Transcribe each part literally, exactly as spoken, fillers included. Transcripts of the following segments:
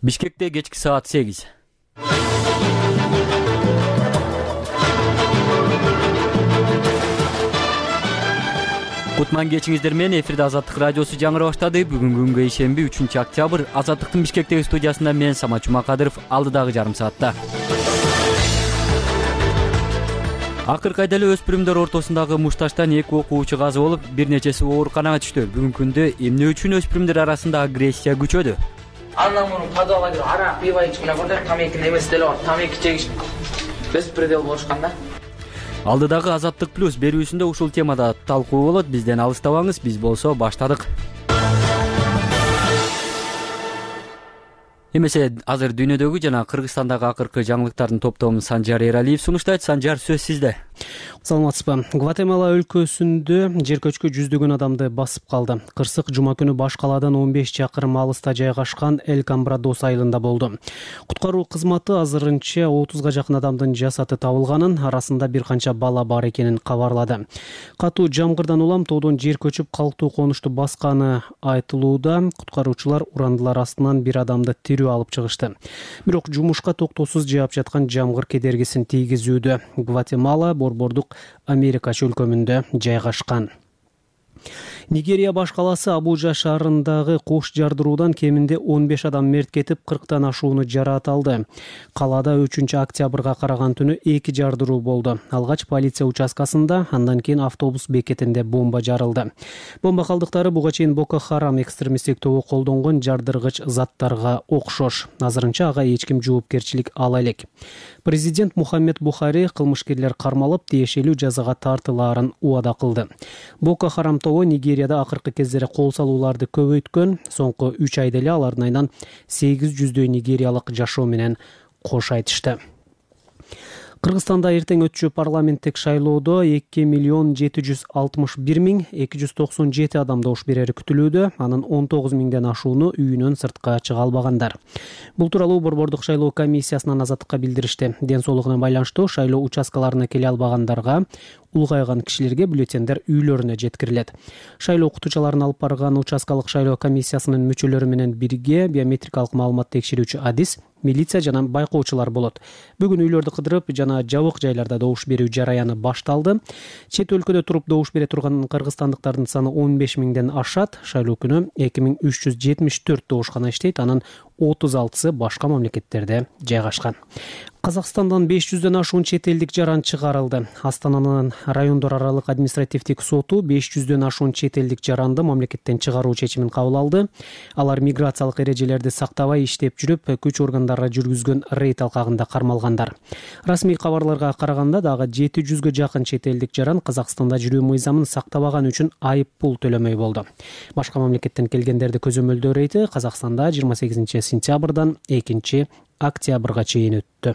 Бишкекте кечки саат сегиз. Кутман кечиңиздер менен эфирде Азаттык радиосу жаңыра баштады. Бүгүнкү күнгө ишемби үчүнчү октябрь. Азаттыктын Бишкектеги студиясында мен Самат Жумакадыров, алдыдагы жарым саатта. Акыркы айда эле өспүрүмдөр ортосундагы мушташтан эки окуучу каза болуп, бир нечеси ооруканага түштү. Бүгүнкү күндө эмне үчүн өспүрүмдөр арасында агрессия күчөдү? Андан мурун подвалга кирип арак, пиво ичип эле көрдүк, тамекинин эмеси деле бар. Тамеки чегиш беспредел болушкан да. Алдыдагы Азаттык плюс берүүсүндө ушул темада талкуу болот. Бизден алыстабаңыз, биз болсо баштадык. Эмесе азыр дүйнөдөгү жана Кыргызстандагы акыркы жаңылыктардын топтомун Санжар Эралиев сунуштайт. Санжар, сөз сизде. Саламатсызбы. Гватемала өлкөсүндө жер көчкү жүздөгөн адамды басып калды. Кырсык жума күнү баш калаадан он беш чакырым алыста жайгашкан Эль Камбрадос айылында болду. Куткаруу кызматы азырынча отузга жакын адамдын жасаты табылганын, арасында бир канча бала бар экенин кабарлады. Катуу жамгырдан улам тоодон жер көчүп калктуу конушту басканы айтылууда. Куткаруучулар урандылар астынан бир адамды тирүү алып чыгышты. Бирок жумушка токтоосуз жаап жаткан жамгыр кедергисин тийгизүүдө. Гватемала борбордук Америка чөлкөмүндө жайгашкан. Нигерия баш калаасы Абужа шаарындагы кош жардыруудан кеминде он беш адам мерт кетип, кырктан ашууну жараат алды. Калаада үчүнчү октябрга караган түнү эки жардыруу болду. Алгач полиция участкасында, андан кийин автобус бекетинде бомба жарылды. Бомба калдыктары буга чейин Боко Харам экстремисттик тобу колдонгон жардыргыч заттарга окшош. Азырынча ага эч ким жоопкерчилик ала элек. Президент Мухаммед Бухари кылмышкерлер кармалып, тиешелүү жазага тартылаарын убада кылды. Боко Харам тобу Нигерияда акыркы кездери кол салууларды көбөйткөн. Соңку үч айда эле алардын айынан сегиз жүздөй нигериялык жашоо менен кош айтышты. Кыргызстанда эртең өтчү парламенттик шайлоодо эки миллион жети жүз алтымыш бир миң эки жүз токсон жети адам добуш берери күтүлүүдө. Анын он тогуз миңден ашууну үйүнөн сыртка чыга албагандар. Бул тууралуу борбордук шайлоо комиссиясынан Азаттыкка билдиришти. Ден соолугуна байланыштуу шайлоо участкаларына келе албагандарга, улгайган кишилерге бюллетендер үйлөрүнө жеткирилет. Шайлоо окутуучуларын алып барган участкалык шайлоо комиссиясынын мүчөлөрү менен бирге биометрикалык маалымат текшерүүчү адис, милиция жана байкоочулар болот. Бүгүн үйлөрдү кыдырып жана жабык жайларда добуш берүү жараяны башталды. Чет өлкөдө туруп добуш бере турган кыргызстандыктардын саны он беш миңден ашат. Шайлоо күнү эки миң үч жүз жетимиш төрт добушкана иштейт, анын отуз алтысы башка мамлекеттерде жайгашкан. Казакстандан беш жүздөн ашуун чет элдик жаран чыгарылды. Астананын райондор аралык административдик соту беш жүздөн ашуун чет элдик жаранды мамлекеттен чыгаруу чечимин кабыл алды. Алар миграциялык эрежелерди сактабай иштеп жүрүп, күч органдары жүргүзгөн рейд алкагында кармалгандар. Расмий кабарларга караганда дагы жети жүзгө жакын чет элдик жаран Казакстанда жүрүү мыйзамын сактабаган үчүн айып пул төлөмөй болду. Башка мамлекеттен келгендерди көзөмөлдөө рейди Казакстанда жыйырма сегизинчи сентябрдан экинчи октябрга чейин өттү.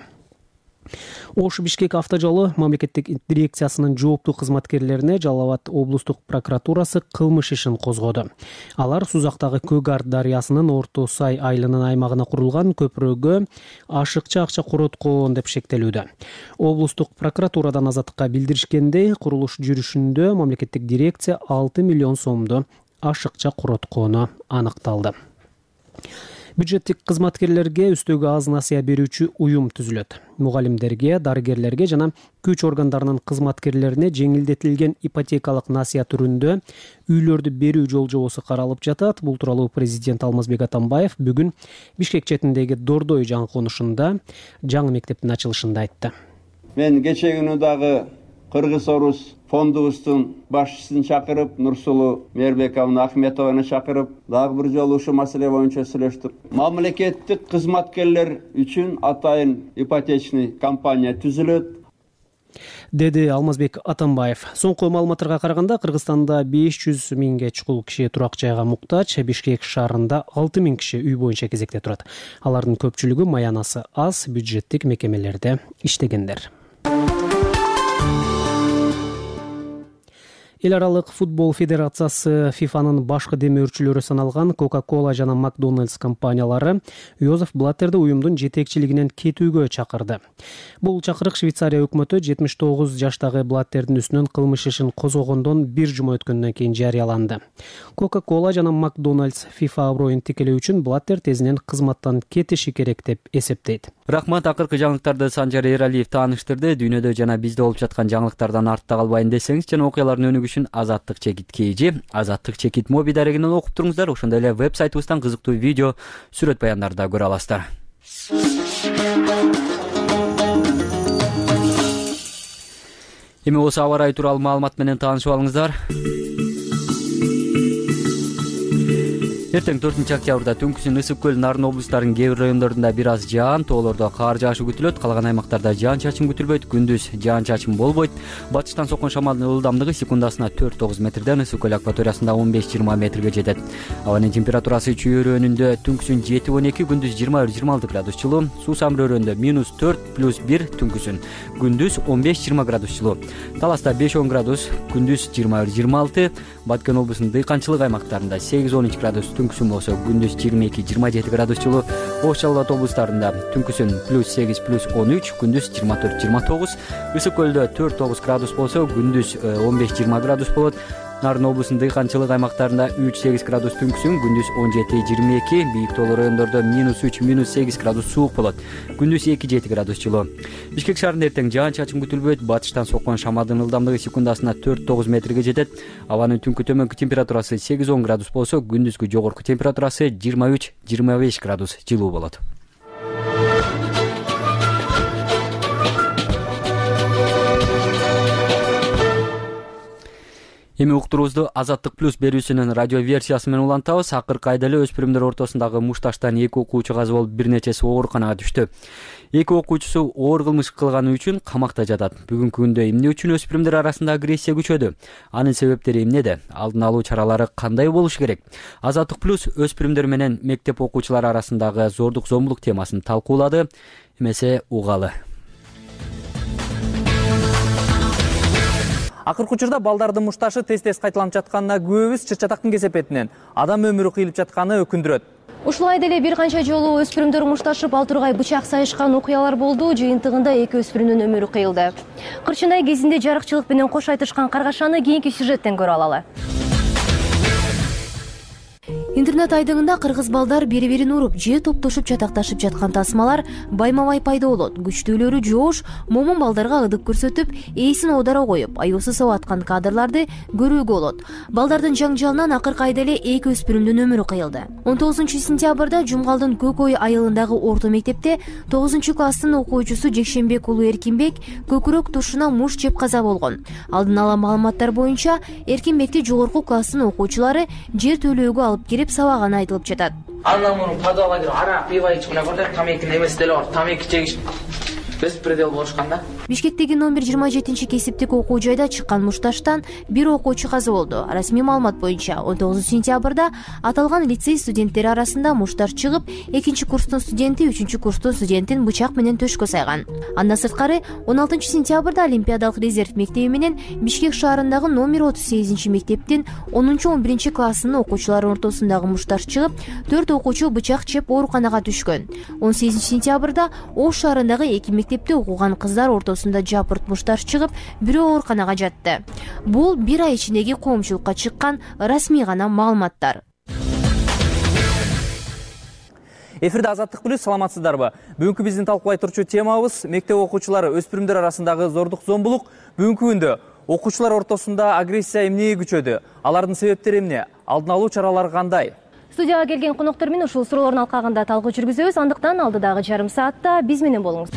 Ош Бишкек автожолу мамлекеттик дирекциясынын жооптуу кызматкерлерине Жалал Абад облустук прокуратурасы кылмыш ишин козгоду. Алар Сузактагы Көгар дарыясынын Орто Сай айылынын аймагына курулган көпүрөгө ашыкча акча короткон деп шектелүүдө. Облустук прокуратурадан Азаттыкка билдиришкендей, курулуш жүрүшүндө мамлекеттик дирекция алты миллион сомду ашыкча короткону аныкталды. Бюджеттик кызматкерлерге үстөгү аз насыя берүүчү уюм түзүлөт. Мугалимдерге, дарыгерлерге жана күч органдарынын кызматкерлерине жеңилдетилген ипотекалык насыя түрүндө үйлөрдү берүү жолжобосу каралып жатат. Бул тууралуу президент Алмазбек Атамбаев бүгүн Бишкек четиндеги Дордой жаңы конушунда жаңы мектептин ачылышында айтты. Мен кече күнү дагы Кыргыз-Орус фондубуздун башчысын чакырып, Нурсулу Мербековна Ахметованы чакырып, дагы бир жолу ушул маселе боюнча сүйлөштүк. Мамлекеттик кызматкерлер үчүн атайын ипотечный компания түзүлөт, деди Алмазбек Атамбаев. Соңку маалыматтарга караганда Кыргызстанда беш жүз миңге чукул киши турак жайга муктач. Бишкек шаарында алты миң киши үй боюнча кезекте турат. Алардын көпчүлүгү маянасы аз бюджеттик мекемелерде иштегендер. Эл аралык футбол федерациясы фифанын башкы демөөрчүлөрү саналган Coca-Cola жана Макдональдс компаниялары Йозеф Блаттерди уюмдун жетекчилигинен кетүүгө чакырды. Бул чакырык Швейцария өкмөтү жетимиш тогуз жаштагы Блаттердин үстүнөн кылмыш ишин козгогондон бир жума өткөндөн кийин жарыяланды. Coca-Cola жана Макдональдс FIFA аброюн тикелөө үчүн Блаттер тезинен кызматтан кетиши керек деп эсептейт. Рахмат, акыркы жаңылыктарды Санжар Эралиев тааныштырды. Дүйнөдө жана бизде болуп жаткан жаңылыктардан артта калбайын десеңиз жана окуялардын өнүгүшүн Азаттык чекит кейжи, Азаттык чекит моби дарегинен окуп туруңуздар. Ошондой эле веб-сайтыбыздан кызыктуу видео, сүрөт баяндарды да көрө аласыздар. Эми осы аба ырайы тууралуу маалымат менен таанышып алыңыздар. Эртең төртүнчү октябрда түнкүсүн Ысык көл, Нарын облустарынын кээ бир райондорунда бир аз жаан, тоолордо кар жаашы күтүлөт. Калган аймактарда жаан чачын күтүлбөйт. Күндүз жаан чачын болбойт. Батыштан соккон шамалдын ылдамдыгы секундасына төрт тогуз метрден Ысык көл акваториясында он беш жыйырма метрге жетет. Абанын температурасы чүйөрөөнүндө түнкүсүн жети он эки, күндүз жыйырма бир жыйырма алты градус жылуу. Суусам рөөрөндө минус төрт плюс бир түнкүсүн, күндүз он беш жыйырма градус жылуу. Таласта беш он градус, күндүз жыйырма бир жыйырма алты. Баткен облусунун дыйканчылык аймактарында сегиз он үч градус, түнкүсүн болсо күндүз жыйырма эки жыйырма жети градус жылуу. Ош Жалал Абад облустарында түнкүсүн плюс сегиз плюс он үч, күндүз жыйырма төрт жыйырма тогуз. Ысык көлдө төрт тогуз градус болсо күндүз он беш жыйырма градус болот. Нарын облусунун дыйканчылык аймактарында үч сегиз градус түнкүсүн, күндүз он жети жыйырма эки, бийик тоолуу райондордо минус үч минус сегиз градус суук болот. Күндүз эки жети градус жылуу. Бишкек шаарында эртең жаан чачын күтүлбөйт. Батыштан соккон шамалдын ылдамдыгы секундасына төрт тогуз метрге жетет. Абанын түнкү төмөнкү температурасы сегиз он градус болсо, күндүзгү жогорку температурасы жыйырма үч жыйырма беш градус жылуу болот. Эми уктуруубузду Азаттык плюс берүүсүнүн радио версиясы менен улантабыз. Акыркы айда эле өспүрүмдөр ортосундагы мушташтан эки окуучу каза болуп, бир нечеси ооруканага түштү. Эки окуучусу оор кылмыш кылганы үчүн камакта жатат. Бүгүнкү күндө эмне үчүн өспүрүмдөр арасында агрессия күчөдү? Анын себептери эмнеде? Алдын алуу чаралары кандай болуш керек? Азаттык плюс өспүрүмдөр менен мектеп окуучулары арасындагы зордук зомбулук темасын талкуулады. Эмесе угалы. Акыркы учурда балдардын мушташы тез-тез кайталанып жатканына күбөбүз чыр-чатактын кесепетинен адам өмүрү кыйылып жатканы өкүндүрөт. Ушулай деле бир канча жолу өспүрүмдөр мушташып ал тургай бычак сайышкан окуялар болду. Жыйынтыгында эки өспүрүмдүн өмүрү кыйылды. Кырчынай кезинде жарыкчылык менен кош айтышкан каргашаны кийинки сюжеттен көрө алалы. Интернет айдыңында кыргыз балдар бири-бирин уруп, же топтошуп жатакташып жаткан тасмалар байма-бай пайда болот. Күчтүүлөрү жоош момун балдарга ылдык көрсөтүп, ээсин оодара коюп, аюусу сап аткан кадрларды көрүүгө болот. Балдардын жаңжалынан акыркы айда эле эки өспүрүмдүн өмүрү кыйылды. он тогузунчу сентябрда Жумгалдын Көкөй айылындагы орто мектепте тогузунчу класстын окуучусу Жекшенбек уулу Эркинбек көкүрөк тушуна муш жеп каза болгон. Алдын ала маалыматтар боюнча Эркинбекти жогорку класстын окуучулары жер төлөөгө алып кирип сабаганы айтылып жатат. Андан мурун подвалга кирип арак пиво ичип мына көрдүк, тамекинин эмеси деле бар. Тамеки чегиш беспредел болушкан да. Бишкектеги номер жыйырма жетинчи кесиптик окуу жайда чыккан мушташтан бир окуучу каза болду. Расмий маалымат боюнча он тогузунчу сентябрда аталган лицей студенттери арасында мушташ чыгып, экинчи курстун студенти үчүнчү курстун студентин бычак менен төшкө сайган. Андан сырткары он алтынчы сентябрда Олимпиадалык резерв мектеби менен Бишкек шаарындагы номер отуз сегизинчи мектептин онунчу он биринчи классынын окуучулары ортосундагы мушташ чыгып, төрт окуучу бычак чеп ооруканага түшкөн. он сегизинчи сентябрда Ош шаарындагы эки мектепте окуган кыздар ортосунда жапырт мушташ чыгып, бирөө ооруканага жатты. Бул бир ай ичиндеги коомчулукка чыккан расмий гана маалыматтар. Эфирде Азаттык плюс, саламатсыздарбы? Бүгүнкү биздин талкуулай турчу темабыз мектеп окуучулары өспүрүмдөр арасындагы зордук зомбулук. Бүгүнкү күндө окуучулар ортосунда агрессия эмнеге күчөдү? Алардын себептери эмне? Алдын алуу чаралары кандай? Студияга келген коноктор менен ушул суроолордун алкагында талкуу жүргүзөбүз. Андыктан алдыдагы жарым саатта биз менен болуңуз.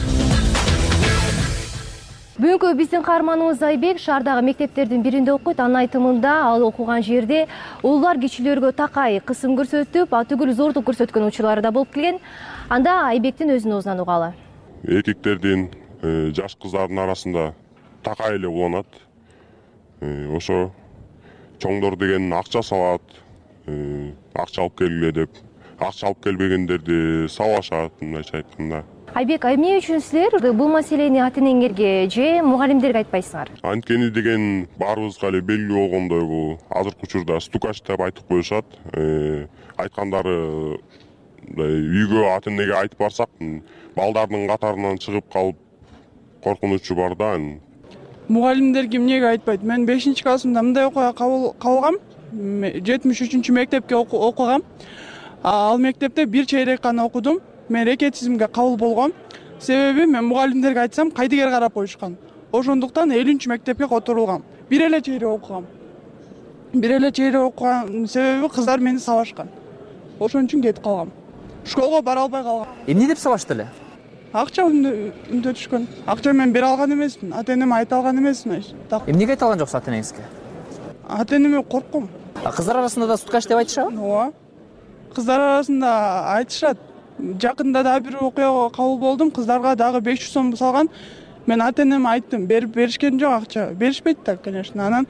Бүгүнкү биздин каарманыбыз Айбек шаардагы мектептердин биринде окуйт. Анын айтымында ал окуган жерде уулдар кичилерге такай кысым көрсөтүп, атүгүл зордук көрсөткөн учурлары да болуп келген. Анда Айбектин өзүнүн оозунан угалы. Эркектердин, жаш кыздардын арасында такай эле уланат. Ошо чоңдор деген акча салат, акча алып келгиле деп, акча алып келбегендерди сабашат, мындайча айтканда. Айбек, эмне үчүн силер бул маселени ата энеңерге же мугалимдерге айтпайсыңар? Анткени деген баарыбызга эле белгилүү болгондой бул азыркы учурда стукач деп айтып коюшат. Айткандары үйгө ата энеге айтып барсак, балдардын катарынан чыгып калып коркунучу бар да. Мугалимдерге эмнеге айтпайт? Мен бешинчи классымда мындай окуяга кабылгам. жетимиш үчүнчү мектепке окугам. Ал мектепте бир чейрек гана окудум. Мен рекетизмге кабыл болгом. Себеби мен мугалимдерге айтсам кайдыгер карап коюшкан. Ошондуктан элүүнчү мектепке которулгам. Бир эле чейрек окугам. Бир эле чейрек окуган себеби кыздар мени сабашкан. Ошон үчүн кетип калгам. Школго бара албай калгам. Эмне деп сабашты эле? Акча үндөтүшкөн. Акча мен бере алган эмесмин. Ата энеме айта алган эмесмин. Эмнеге айта алган жоксуз ата энеңизге? Ата энеме коркком. Кыздар арасында да стукач деп айтышабы? Ооба. Кыздар арасында айтышат. Жакында да бир окуяга кабыл болдум. Кыздарга дагы беш жүз сом салган. Мен ата энеме айттым, берип беришкен жок акча. Беришпейт да, конечно. Анан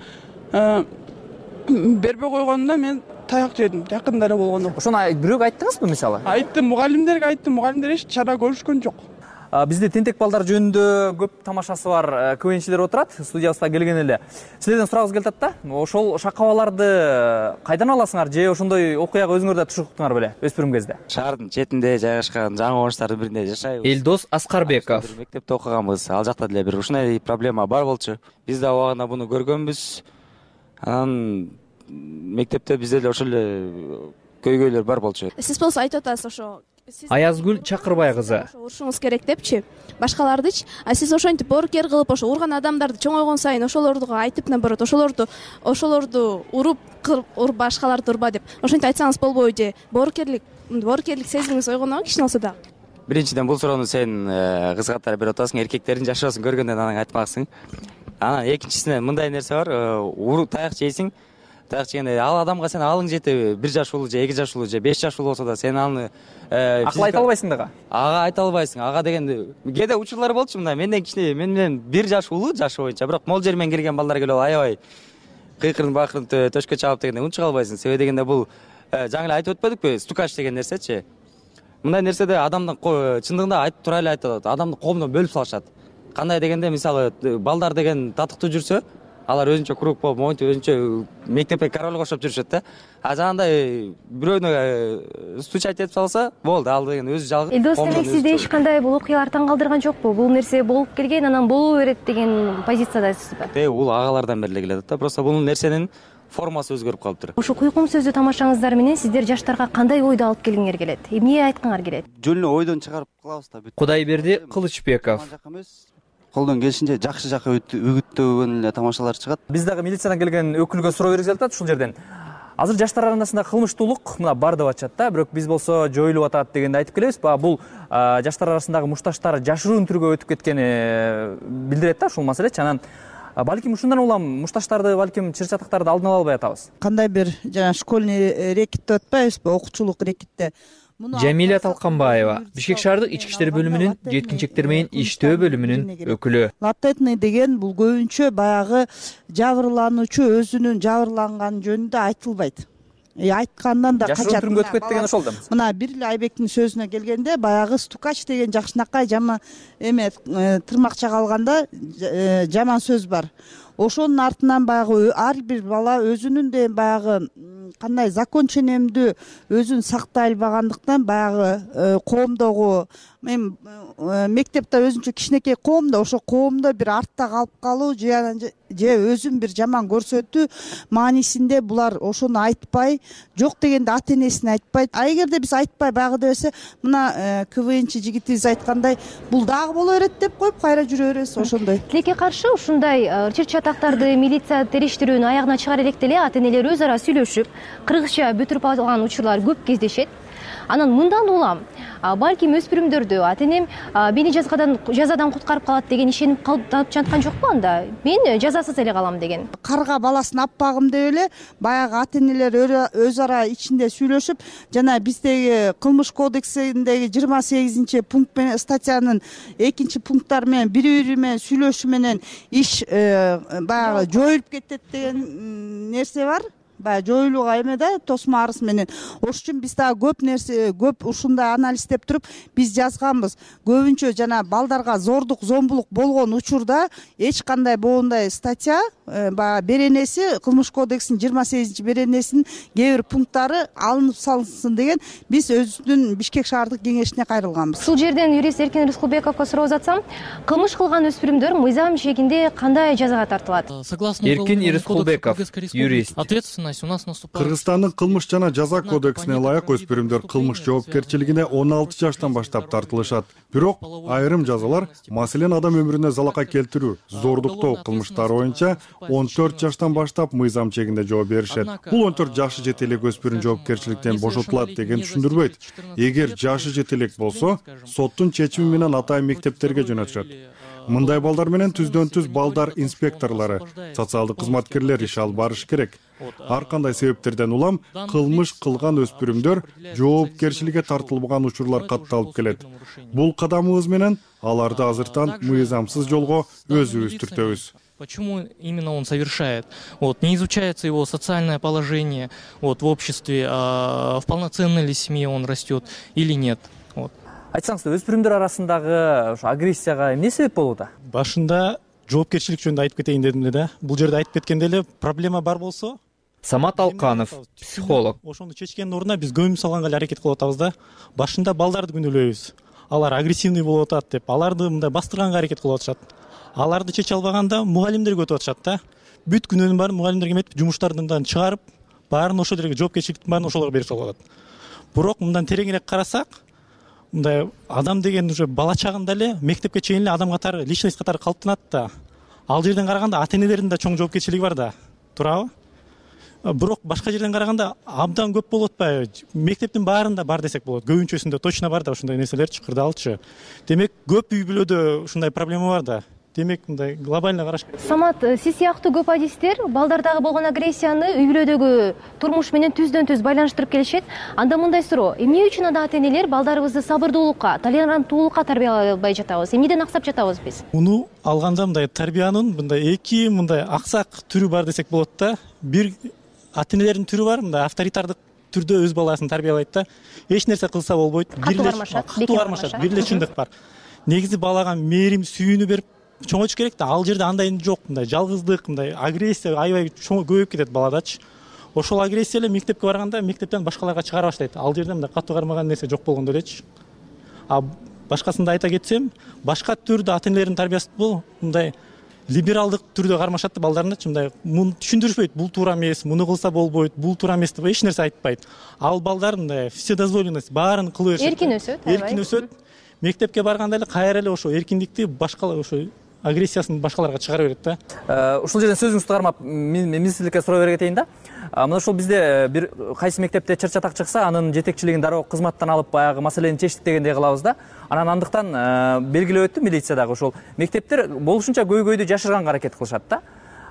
бербей койгонунда мен таяк жедим. Жакында эле болгондо. Ошону бирөөгө айттыңызбы мисалы? Айттым, мугалимдерге айттым. Мугалимдер эч чара көрүшкөн жок. Бизде тентек балдар жөнүндө көп тамашасы бар КВНчилер отурат, студиябызга келген эле. Силерден сурагыбыз келип атат да. Ошол шакабаларды кайдан аласыңар же ошондой окуяга өзүңөр да тушуктуңар беле өспүрүм кезде? Шаардын четинде жайгашкан жаңы коңуштардын биринде жашайбыз. Элдос Аскарбеков. Мектепте окуганбыз. Ал жакта деле бир ушундай проблема бар болчу. Биз да убагында буну көргөнбүз. Анан мектепте бизде деле ошол эле көйгөйлөр бар болчу. Сиз болсо айтып атасыз ошо Аязгүл Чакырбай кызы. Урушуңуз керек депчи, башкалардычы. А сиз ошентип боорукер кылып, ошо урган адамдарды чоңойгон сайын ошолорду айтып, наоборот, ошолорду ошолорду уруп, кырып, уруп башкаларды урба деп. Ошентип айтсаңыз болбойбу же? Боорукерлик, боорукерлик сезимиңиз ойгонобу кичине болсо да? Биринчиден бул суроону сен кыз катары берип атасың, эркектердин жашоосун көргөндөн анан айтмаксың. Анан экинчисинен мындай нерсе бар, уруп таяк жейсиң. Таяк жегенде ал адамга сен алың жетеби, бир жаш улуу же эки жаш улуу же беш жаш улуу болсо да сен аны акыл айта албайсың дагы. Ага айта албайсың. Ага дегенде кээде учурлар болчу мындай. Менден кичине, мен менен бир жаш улуу жаш боюнча, бирок мол жер менен кирген балдар келип аябай кыйкырын бакырын төшкө чабып дегенде унчук албайсың. Себеби дегенде бул жаңы эле айтып өтпөдүкпү? Стукач деген нерсечи. Мындай нерседе адамдын чындыгында айтып тура эле айтып атат. Адамды коомдон бөлүп салышат. Кандай дегенде, мисалы, балдар деген татыктуу жүрсө, алар өзүнчө круг болуп, монтип өзүнчө мектепке королго окшоп жүрүшөт да. А жагандай бирөөнө стучать этип салса, болду, ал деген өзү жалгыз. Элдос, демек сизде эч кандай бул окуялар таң калтырган жокпу? Бул нерсе болуп келген, анан боло берет деген позициядасызбы? Э, бул агалардан бери эле келет да. Просто бул нерсенин формасы өзгөрүп калыптыр. Ошо куйкум сөздүү тамашаңыздар менен сиздер жаштарга кандай ойду алып келгиңер келет? Эмне айткыңар келет? Жөн эле ойдон чыгарып кылабыз да. Кудайберди Кылычбеков. Колдон келишинче жакшы жака үгүттөгөн эле тамашалар чыгат. Биз дагы милициядан келген өкүлгө суроо бергибиз келип атат ушул жерден. Азыр жаштар арасында кылмыштуулук мына бар деп атышат да, бирок биз болсо жоюлуп атат дегенди айтып келебиз. Бул жаштар арасындагы мушташтар жашыруун түргө өтүп кеткени билдирет да ушул маселечи. Анан балким ушундан улам мушташтарды, балким чыр чатактарды алдын ала албай атабыз. Кандай бир жана школьный рекет деп атпайбызбы, окуучулук рекетте. Жамиля Талканбаева, Бишкек шаардык ички иштер бөлүмүнүн жеткинчектер менен иштөө бөлүмүнүн өкүлү. Латентный деген бул көбүнчө баягы жабырлануучу өзүнүн жабырланганы жөнүндө айтылбайт. Айткандан да качат. Жашыруу түргө өтүп кетти деген ошол да. Мына бир эле Айбектин сөзүнө келгенде, баягы стукач деген жакшынакай жаман эме тырмакча калганда жаман сөз бар. Ошонун артынан баягы ар бир бала өзүнүн де баягы кандай закон ченемдүү өзүн сактай албагандыктан баягы коомдогу, мен мектепте өзүнчө кичинекей коомдо, ошо коомдо бир артта калып калуу же же өзүн бир жаман көрсөтүү маанисинде булар ошону айтпай, жок дегенде ата энесине айтпайт. А эгерде биз айтпай баягы десе, мына КВНчи жигитибиз айткандай, бул дагы боло берет деп коюп кайра жүрө беребиз ошондой. Тилекке каршы ушундай чыр чатактарды милиция териштирүүнүн аягына чыгар электе эле ата энелер өз ара сүйлөшүп, кыргызча бүтүрүп алган учурлар көп кездешет. Анан мындан улам балким өспүрүмдөрдү ата энем мени жазгадан жазадан куткарып калат деген ишенип калып жаткан жокпу анда? Мен жазасыз эле калам деген. Карга баласын аппагым деп эле баягы ата энелер өз ара ичинде сүйлөшүп, жана биздеги кылмыш кодексиндеги жыйырма сегизинчи пункт менен статьянын экинчи пункттары менен бири-бири менен сүйлөшүү менен иш баягы жоюлуп кетет деген нерсе бар. баягы жоюлууга эме да тосмо арыз менен. Ошон үчүн биз дагы көп нерсе көп ушундай анализдеп туруп биз жазганбыз. Көбүнчө жана балдарга зордук, зомбулук болгон учурда эч кандай боундай статья баягы беренеси Кылмыш кодексинин жыйырма сегизинчи беренесинин кээ бир пункттары алынып салынсын деген биз өзүбүздүн Бишкек шаардык кеңешине кайрылганбыз. Бул жерден юрист Эркин Рыскулбековго суроо жатсам, кылмыш кылган өспүрүмдөр мыйзам чегинде кандай жазага тартылат? Эркин Рыскулбеков, юрист. Ответственность у нас наступает. Кыргызстандын кылмыш жана жаза кодексине ылайык өспүрүмдөр кылмыш жоопкерчилигине он алты жаштан баштап тартылышат. Бирок айрым жазалар, маселен адам өмүрүнө залака келтирүү, зордуктоо кылмыштары боюнча он төрт жаштан баштап мыйзам чегинде жооп беришет. Бул он төрт жашы жете элек өспүрүм жоопкерчиликтен бошотулат деген түшүндүрбөйт. Эгер жашы жете элек болсо, соттун чечими менен атайын мектептерге жөнөтүшөт. Мындай балдар менен түздөн түз балдар инспекторлору, социалдык кызматкерлер иш алып барыш керек. Ар кандай себептерден улам кылмыш кылган өспүрүмдөр жоопкерчиликке тартылбаган учурлар катталып келет. Бул кадамыбыз менен аларды азыртан мыйзамсыз жолго өзүбүз түртөбүз. Почему именно он совершает? Вот, не изучается его социальное положение вот, в обществе, а в полноценной ли семье он растет или нет. Вот. Айтсаңыз, өспүрүмдөр арасындагы агрессияга эмне себеп болууда? Башында жоопкерчилик жөнүндө айтып кетейин дедим эле да. Бул жерде айтып кеткенде эле проблема бар болсо, Самат Алканов, психолог. Ошону чечкендин ордуна биз көмүп салганга эле аракет кылып атабыз да. Башында балдарды күнөөлөйбүз. Алар агрессивный болуп атат деп, аларды мындай бастырганга аракет кылып атышат. Аларды чече албаганда мугалимдерге өтүп атышат да. Бүт күнөөнүн баарын мугалимдерге эметип, жумуштардан чыгарып, баарын ошол жерге жоопкерчиликтин баарын ошолорго берип салып атат. Бирок мындан тереңирээк карасак, мындай адам деген уже бала чагында эле мектепке чейин эле адам катары, личность катары калыптанат да. Ал жерден караганда ата энелердин да чоң жоопкерчилиги бар да. Туурабы? Бирок башка жерден караганда абдан көп болуп атпайбы? Мектептин баарында бар десек болот. Көбүнчөсүндө точно бар да ушундай нерселерчи, кырдаалчы. Демек, көп үй бүлөдө ушундай проблема бар да. Демек, мындай глобально караш керек. Самат, сиз сыяктуу көп адистер балдардагы болгон агрессияны үй бүлөдөгү турмуш менен түздөн түз байланыштырып келишет. Анда мындай суроо: эмне үчүн анда ата энелер балдарыбызды сабырдуулукка, толеранттуулукка тарбиялай албай жатабыз? Эмнеден аксап жатабыз биз? Муну алганда мындай тарбиянын мындай эки мындай аксак түрү бар десек болот да. Бир ата энелердин түрү бар, мындай авторитардык түрдө өз баласын тарбиялайт да. Эч нерсе кылса болбойт. Катуу кармашат, катуу кармашат, бир эле чындык бар. Негизи балага мээрим, сүйүүнү берип чоңойтуш керек да. Ал жерде андай жок, мындай жалгыздык, мындай агрессия аябай чоң көбөйүп кетет баладачы. Ошол агрессия эле мектепке барганда мектептен башкаларга чыгара баштайт. Ал жерде мындай катуу кармаган нерсе жок болгондо элечи. А башкасында айта кетсем, башка түрдө ата энелердин тарбиясы бул мындай либералдык түрдө кармашат да балдарыначы, мындай муну түшүндүрүшпөйт. Бул туура эмес, муну кылса болбойт, бул туура эмес деп эч нерсе айтпайт. Ал балдар мындай вседозволенность баарын кылып беришет. Эркин өсөт, эркин өсөт. Мектепке барганда эле кайра эле ошо эркиндикти башкалар ошо агрессиясын башкаларга чыгара берет да. Ушул жерден сөзүңүздү кармап, мен сиздерге суроо бере кетейин да. Мына ошол бизде бир кайсы мектепте чыр чатак чыкса, анын жетекчилигин дароо кызматтан алып баягы маселени чечтик дегендей кылабыз да. Анан андыктан белгилеп өттү милициядагы ошол мектептер болушунча көйгөйдү жашырганга аракет кылышат да.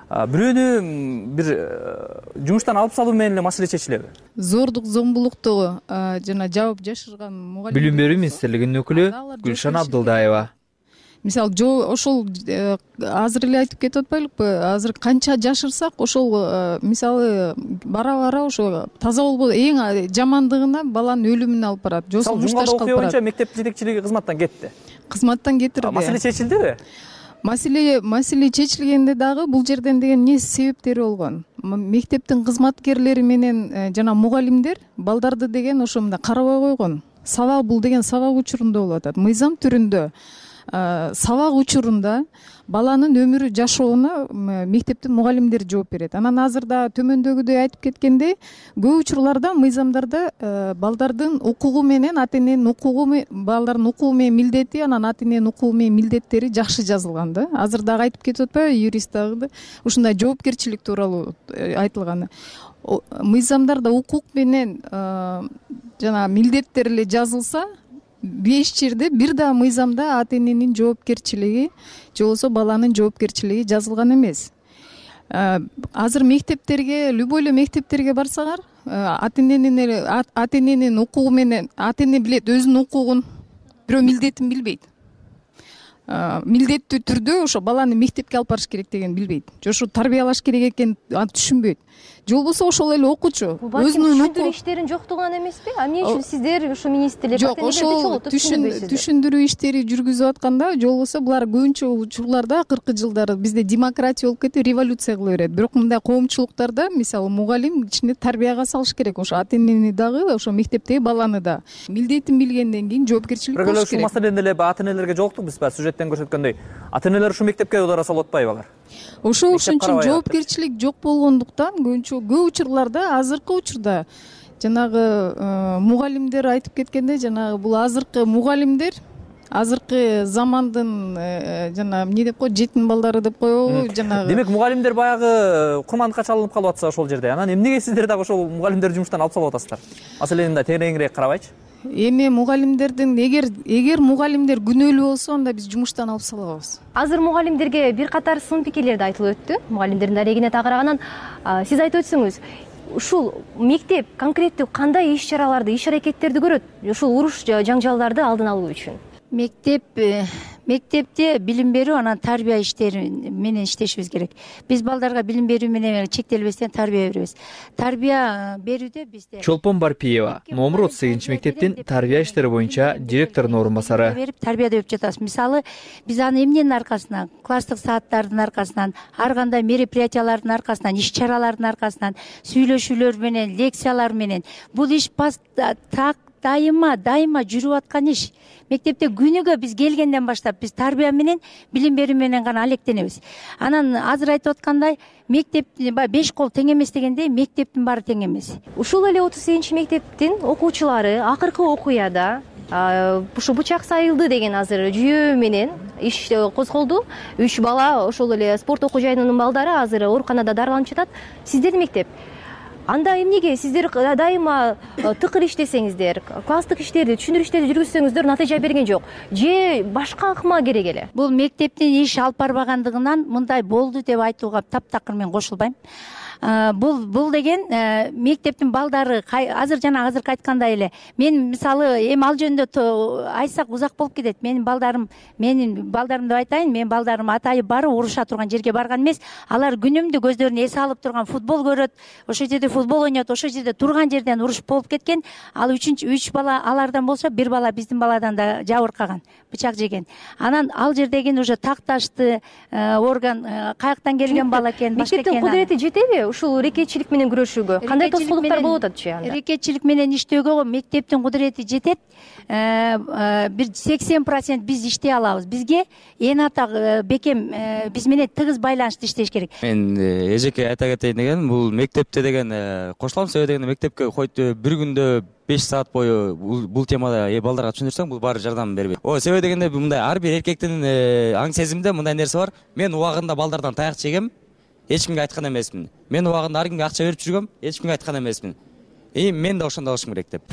Бирөөнү бир жумуштан алып салуу менен эле маселе чечилеби? Зордук, зомбулуктогу жана жабып жашырган мугалим. Билим берүү министрлигинин өкүлү Гүлшан Абдылдаева. Мисалы, ошол азыр эле айтып кетип атпайлыкпы? Азыр канча жашырсак, ошол мисалы бара-бара ошо таза болбойт. Эң жамандыгына баланын өлүмүнө алып барат. Жосо мушташ кылып барат. Боюнча мектеп жетекчилиги кызматтан кетти. Кызматтан кетирди. Маселе чечилдиби? Маселе маселе чечилгенде дагы бул жерден деген эмне себептери болгон? Мектептин кызматкерлери менен жана мугалимдер балдарды деген ошо мындай карабай койгон. Сабак бул деген сабак учурунда болуп атат. Мыйзам түрүндө сабак учурунда баланын өмүрү жашооуна мектептин мугалимдери жооп берет. Анан азырда төмөндөгүдөй айтып кеткендей, көп учурларда мыйзамдарда балдардын укугу менен ата эненин укугу, балдардын укугу менен милдети, анан ата эненин укугу менен милдеттери жакшы жазылган да. Азыр дагы айтып кетип атпайбы, юрист дагы ушундай жоопкерчилик тууралуу айтылган. Мыйзамдарда укук менен жана милдеттер эле жазылса, беш жерде бир да мыйзамда ата эненин жоопкерчилиги же болбосо баланын жоопкерчилиги жазылган эмес. Азыр мектептерге, любой эле мектептерге барсаңар, ата эненин ата эненин укугу менен ата эне билет өзүнүн укугун, бирөө милдетин билбейт. Милдеттүү түрдө ошо баланы мектепке алып барыш керек деген билбейт. Же ошо тарбиялаш керек экенин түшүнбөйт. же болбосо ошол эле окуучу өзүнүн түшүндүрүү иштерин жоктугунан эмеспи? А эмне үчүн сиздер ушу министрлик жок ошол түшүндүрүү иштери жүргүзүп атканда же болбосо булар көбүнчө учурларда акыркы жылдары бизде демократия болуп кетип революция кыла берет. Бирок мындай коомчулуктарда мисалы мугалим кичине тарбияга салыш керек. Ошо ата энени дагы ошо мектептеги баланы да милдетин билгенден кийин жоопкерчилик болуш керек. Ушул маселеден деле ата энелерге жолуктук биз баягы сюжеттен көрсөткөндөй. Ата энелер ушу мектепке удара салып атпайбы алар? Ошо ушунчун жоопкерчилик жок болгондуктан көбүнчө көп учурларда азыркы учурда жанагы мугалимдер айтып кеткендей жанагы бул азыркы мугалимдер азыркы замандын жана эмне деп коет жетим балдары деп коебу жанагы. Демек мугалимдер баягы курмандыкка чалынып калып атса ошол жерде. Анан эмнеге сиздер дагы ошол мугалимдерди жумуштан алып салып атасыздар? Маселени да тереңирээк карабайчы? Эми мугалимдердин эгер эгер мугалимдер күнөөлүү болсо анда биз жумуштан алып салабыз. Азыр мугалимдерге бир катар сын пикирлер да айтылып өттү. Мугалимдердин дарегине тагыраганан сиз айтып өтсөңүз, ушул мектеп конкреттүү кандай иш чараларды, иш аракеттерди көрөт ушул уруш жаңжалдарды алдын алуу үчүн? Мектеп мектепте билим берүү анан тарбия иштери менен иштешибиз керек. Биз балдарга билим берүү менен чектелбестен тарбия беребиз. Тарбия берүүдө бизде Чолпон Барпиева, номер отуз сегизинчи мектептин тарбия иштери боюнча директордун орун басары. Берип тарбияда өп жатабыз. Мисалы, биз аны эмненин аркасынан, класстык сааттардын аркасынан, ар кандай мероприятиялардын аркасынан, иш чаралардын аркасынан, сүйлөшүүлөр менен, лекциялар менен бул иш так дайыма дайыма жүрүп аткан иш. Мектепте күнүгө биз келгенден баштап биз тарбия менен билим берүү менен гана алектенебиз. Анан азыр айтып аткандай мектеп беш кол тең эмес дегендей мектептин баары тең эмес. Ушул эле отуз сегизинчи мектептин окуучулары акыркы окуяда ушу бычак сайылды деген азыр жүйө менен иш козголду. Үч бала ошол эле спорт окуу жайынын балдары азыр ооруканада дарыланып жатат. Сиздердин мектеп анда эмнеге сиздер дайыма тыкыр иштесеңиздер, класстык иштерди, түшүндүрүү иштерди жүргүзсөңүздөр натыйжа берген жок. Же башка ыкма керек эле? Бул мектептин иш алып барбагандыгынан мындай болду деп айтууга таптакыр мен кошулбайм. Бул бул деген мектептин балдары азыр жана азыркы айткандай эле мен мисалы эми ал жөнүндө айтсак узак болуп кетет. Менин балдарым менин балдарым деп айтайын, менин балдарым атайып барып уруша турган жерге барган эмес. Алар күнүмдү көздөрүнө эс алып турган футбол көрөт, ошол жерде футбол ойнойт, ошол жерде турган жерден уруш болуп кеткен. Ал үчүнчү үч бала алардан болсо, бир бала биздин баладан да жабыркаган, бычак жеген. Анан ал жердеги уже такташты орган каяктан келген бала экен, башка экен. Мектептин кудурети жетеби ушул рекетчилик менен күрөшүүгө? Кандай тоскоолдуктар болуп атат анда? Рекетчилик менен иштөөгө мектептин кудурети жетет. Бир сексен процент биз иштей алабыз. Бизге эң ата бекем биз менен тыгыз байланышты иштеш керек. Мен эжеке айта кетейин деген, бул мектепте деген кошулам сөзү деген мектепке койт бир күндө беш саат бою бул темада балдарга түшүндүрсөң, бул баары жардам бербейт. О, себеби дегенде мындай ар бир эркектин аң сезимде мындай нерсе бар. Мен убагында балдардан таяк жегем, эч кимге айткан эмесмин. Мен убагында ар кимге акча берип жүргөм, эч кимге айткан эмесмин. И мен да ошондой болушум керек деп.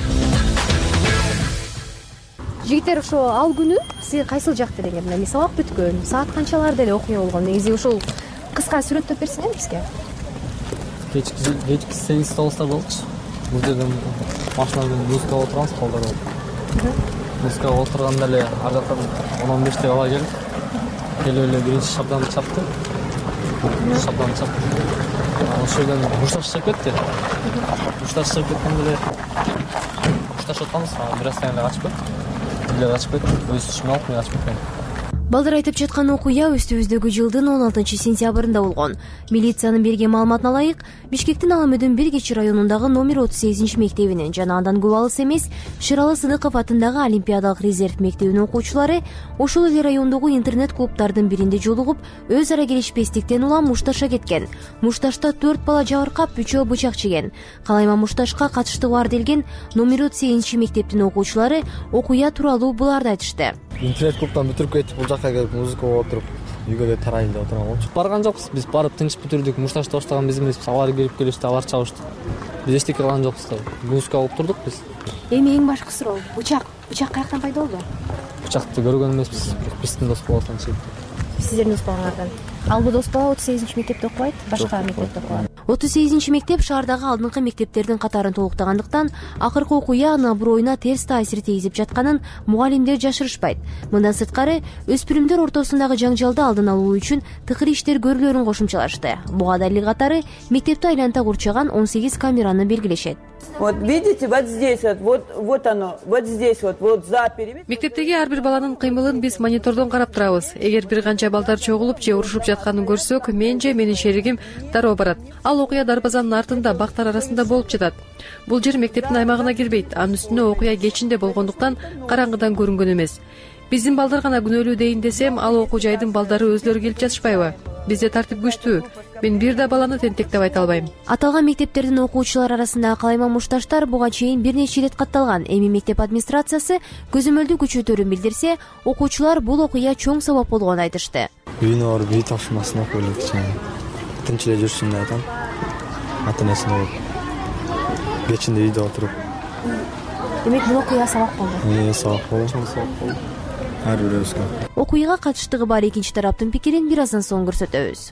Жигиттер, ошо ал күнү сиз кайсыл жакта деген, мына сабак бүткөн, саат канчаларда эле окуя болгон? Негизи ушул кыска сүрөттөп берсеңер бизге. Кечки кечки сегиз тогузда болчу. Бул жерден машинадан музыкага отурганбыз, колдор болуп. Музыкага отурганда эле ар жактан он он бештей бала келип, келип эле биринчи шабданды чапты. Шабданды чапты. Ошол жерден мушташ чыгып кетти. Мушташ чыгып кеткенде эле мушташ атканбыз, бир аздан эле качып кетти. Эле качып кетти. Өз ишиме алып мен качып кеткен. Балдар айтып жаткан окуя өстүбүздөгү жылдын он алтынчы сентябрында болгон. Милициянын берген маалыматына ылайык, Бишкектин Аламөдүн бир кечи районундагы номер отуз сегизинчи мектебинин жана андан көп алыс эмес Шыралы Сыдыков атындагы Олимпиадалык резерв мектебинин окуучулары ошол эле райондогу интернет-клубдардын биринде жолугуп, өз ара келишпестиктен улам мушташка кеткен. Мушташта төрт бала жабыркап, үчөө бычак жеген. Калайма мушташка катыштыгы бар делген номер отуз сегизинчи мектептин окуучулары окуя тууралуу буларды айтышты. Интернет-клубдан бүтүрүп кетип, бул жакка келип музыкага отуруп, үйгө да тарайын деп отурган болчу. Барган жокпуз, биз барып тынч бүтүрдүк. Мушташты баштаган биз эмеспиз, алар кирип келишти, алар чабышты. Биз эчтеке кылган жокпуз да. Музыкага отурдук биз. Эми эң башкы суроо, бычак, бычак каяктан пайда болду? Бычакты көргөн эмеспиз, биздин дос болот анча. Сиздердин дос болгоңардан. Ал бул дос бала отуз сегизинчи мектепте окубайт, башка мектепте окуган. отуз сегизинчи мектеп шаардагы алдыңкы мектептердин катарын толуктагандыктан акыркы окуя анын аброюна терс таасир тийгизип жатканын мугалимдер жашырышпайт. Мындан сырткары өспүрүмдөр ортосундагы жаңжалды алдын алуу үчүн тыкыр иштер көрүлөрүн кошумчалашты. Буга далил катары мектепти айланта курчаган он сегиз камераны белгилешет. Вот видите, вот здесь вот, вот, вот оно, вот здесь вот, вот за периметр. Мектептеги ар бир баланын кыймылын биз монитордон карап турабыз. Эгер бир канча балдар чогулуп же урушуп жатканын көрсөк, мен же менин шеригим дароо барат. Ал окуя дарбазанын артында бактар арасында болуп жатат. Бул жер мектептин аймагына кирбейт. Анын үстүнө окуя кечинде болгондуктан караңгыдан көрүнгөн эмес. Биздин балдар гана күнөөлүү дейин десем, ал окуу жайдын балдары өзлөрү келип жатышпайбы? Бизде тартип күчтүү. Мен бир да баланы тентек деп айта албайм. Аталган мектептердин окуучулары арасындагы калайма мушташтар буга чейин бир нече ирет катталган. Эми мектеп администрациясы көзөмөлдүү күчөтөрүн билдирсе, окуучулар бул окуя чоң себеп болгонун айтышты. Үйүнө барып үй тапшырмасын окуй элек чейин. Тынч эле жүрсүн деп айтам. Ата-энесине болуп. Кечинде үйдө отуруп. Демек бул окуя сабак болду. Э, сабак болду. Чоң сабак болду. Ар бирөөбүзгө. Окуяга катыштыгы бар экинчи тараптын пикирин бир аздан соң көрсөтөбүз.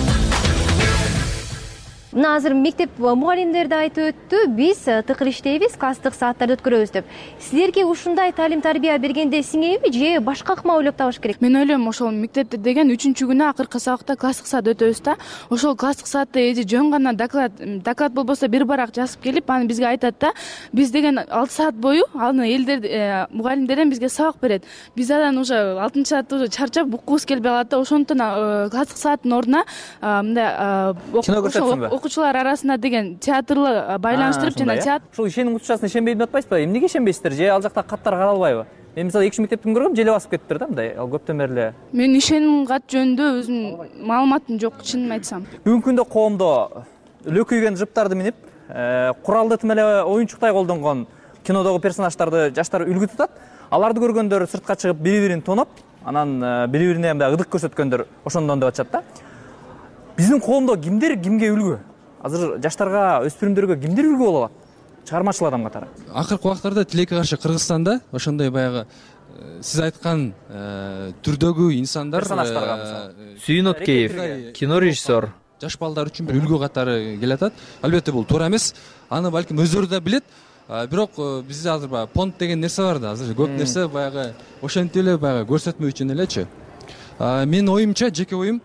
Мына азыр мектеп мугалимдери да айтып өттү, биз тыкыр иштейбиз, класстык сааттарды өткөрөбүз деп. Силерге ушундай талим тарбия бергенде сиңейби же башка ыкма ойлоп табыш керек? Мен ойлойм, ошол мектепте деген үчүнчү күнү акыркы сабакта класстык саат өтөбүз да. Ошол класстык саатта эже жөн гана доклад, доклад болбосо бир барак жазып келип, аны бизге айтат да. Биз деген алты саат бою аны элдер мугалимдерден бизге сабак берет. Биз анан уже алтынчы саатта уже чарчап уккубуз келбей калат да. Ошондон класстык сааттын ордуна мындай кино көрсөтсүңбү? Окуучулар арасында деген театрлы байланыштырып жана театр. Ушул ишеним учурчасына ишенбейм деп атпайсызбы? Эмнеге ишенбейсиздер? Же ал жакта каттар каралбайбы? Мен мисалы экинчи мектептин көргөм, желе басып кетиптир да, мындай. Ал көптөн бери эле. Мен ишеним кат жөнүндө өзүм маалыматым жок, чынын айтсам. Бүгүнкү күндө коомдо лөкөйгөн жыптарды минип, куралды тим эле оюнчуктай колдонгон кинодогу персонаждарды жаштар үлгү тутат. Аларды көргөндөр сыртка чыгып бири-бирин тоноп, анан бири-бирине мындай ыдык көрсөткөндөр ошондон деп атышат да. Биздин коомдо кимдер кимге үлгү? Азыр жаштарга, өспүрүмдөргө кимдер үлгү боло алат? Чыгармачыл адам катары. Акыркы убактарда тилекке каршы Кыргызстанда ошондой баягы сиз айткан түрдөгү инсандар, Сүйүн Откеев, кино режиссер, жаш балдар үчүн бир үлгү катары келатат. Албетте бул туура эмес. Аны балким өздөрү да билет. Бирок бизде азыр баягы понт деген нерсе бар да. Азыр көп нерсе баягы ошентип эле баягы көрсөтмө үчүн элечи. Менин оюмча, жеке оюм,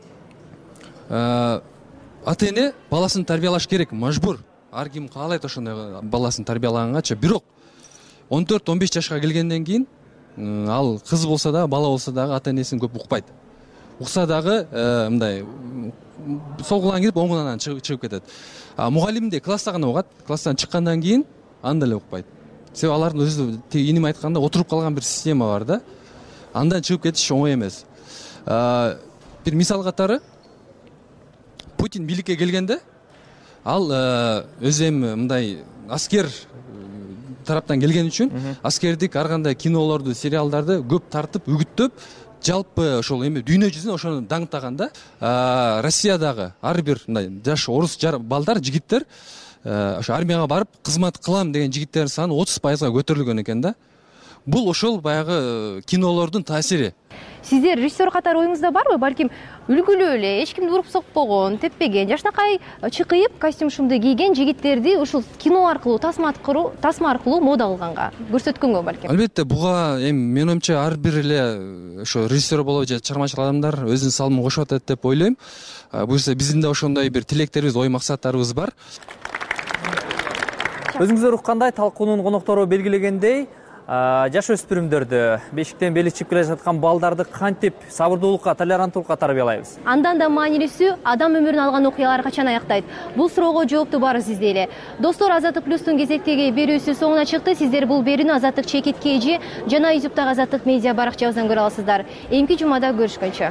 ата-эне баласын тарбиялаш керек, мажбур. Ар ким каалайт ошондой баласын тарбиялагангачы. Бирок он төрт он беш жашка келгенден кийин ал кыз болсо да, бала болсо дагы ата-энесин көп укпайт. Укса дагы мындай солгулан кирип оңунан чыгып кетет. Мугалимде класста гана угат, класстан чыккандан кийин анда эле укпайт. Себеби алардын өзү иним айтканда отуруп калган бир система бар да. Андан чыгып кетиш оңой эмес. Бир мисал катары Путин бийликке келгенде ал өзү эми мындай аскер тараптан келген үчүн аскердик ар кандай кинолорду, сериалдарды көп тартып, үгүттөп, жалпы ошол эми дүйнө жүзүнө ошону даңктаган да. Россиядагы ар бир мындай жаш орус балдар, жигиттер ошо армияга барып кызмат кылам деген жигиттердин саны отуз пайызга көтөрүлгөн экен да. Бул ошол баягы кинолордун таасири. Сиздер режиссер катары оюңузда барбы? Балким үлгүлүү эле, эч кимди уруп сокпогон, теппеген, жашнакай чыкыйып, костюм шумду кийген жигиттерди ушул кино аркылуу, тасма аркылуу, тасма аркылуу мода кылганга, көрсөткөнгө балким. Албетте, буга эми менин оюмча ар бир эле ошо режиссер болобу же чыгармачыл адамдар өзүнүн салымын кошуп атат деп ойлойм. Буюрса биздин да ошондой бир тилектерибиз, ой максаттарыбыз бар. Өзүңүздөр уккандай талкуунун коноктору белгилегендей, жаш өспүрүмдөрдү, бешиктен бели чип келе жаткан балдарды кантип сабырдуулукка, толеранттуулукка тарбиялайбыз? Андан да маанилүүсү адам өмүрүн алган окуялар качан аяктайт? Бул суроого жоопту барыбыз издейли. Достор, Азаттык плюстун кезектеги берүүсү соңуна чыкты. Сиздер бул берүүнү Азаттык чекит кежи жана ютубтагы Азаттык медиа баракчабыздан көрө аласыздар. Эмки жумада көрүшкөнчө.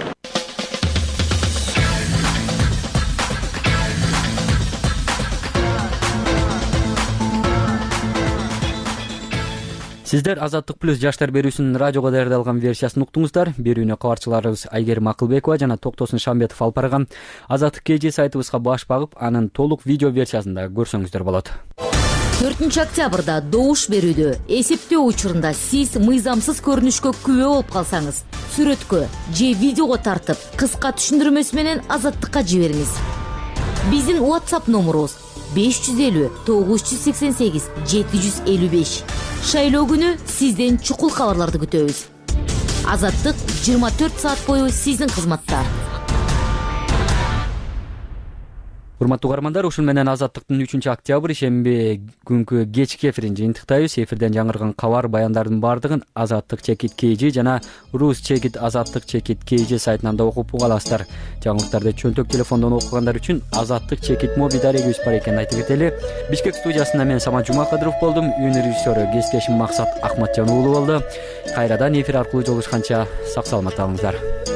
Сиздер Азаттык плюс жаштар берүүсүнүн радиого даярдалган версиясын уктуңуздар. Берүүнү кабарчыларыбыз Айгерим Акылбекова жана Токтосун Шамбетов алып барган. Азаттык кежи сайтыбызга баш багып, анын толук видео версиясын да көрсөңүздөр болот. төртүнчү октябрда добуш берүүдө эсептөө учурунда сиз мыйзамсыз көрүнүшкө күбө болуп калсаңыз, сүрөткө же видеого тартып, кыска түшүндүрмөсү менен Азаттыкка жибериңиз. Биздин WhatsApp номерубуз беш жүз элүү тогуз жүз сексен сегиз жети жүз элүү беш. Шайлоо күнү сизден чукул кабарларды күтөбүз. Азаттык жыйырма төрт саат бою сиздин кызматта. Урматтуу угармандар, ушул менен Азаттыктын үчүнчү октябрь шемби күнкү кечки эфирин жыйынтыктайбыз. Эфирден жаңырган кабар баяндардын баардыгын Азаттык чекит kg жана Рус чекит Азаттык чекит kg сайтынан да окуп уга аласыздар. Жаңылыктарды чөнтөк телефондон окугандар үчүн Азаттык чекит моби дарегибиз бар экенин айтып кетели. Бишкек студиясында мен Самат Жумакадыров болдум. Үйүн режиссеру кескешим Максат Акматжан уулу болду. Кайрадан эфир аркылуу жолугушканча сак саламатта болуңуздар.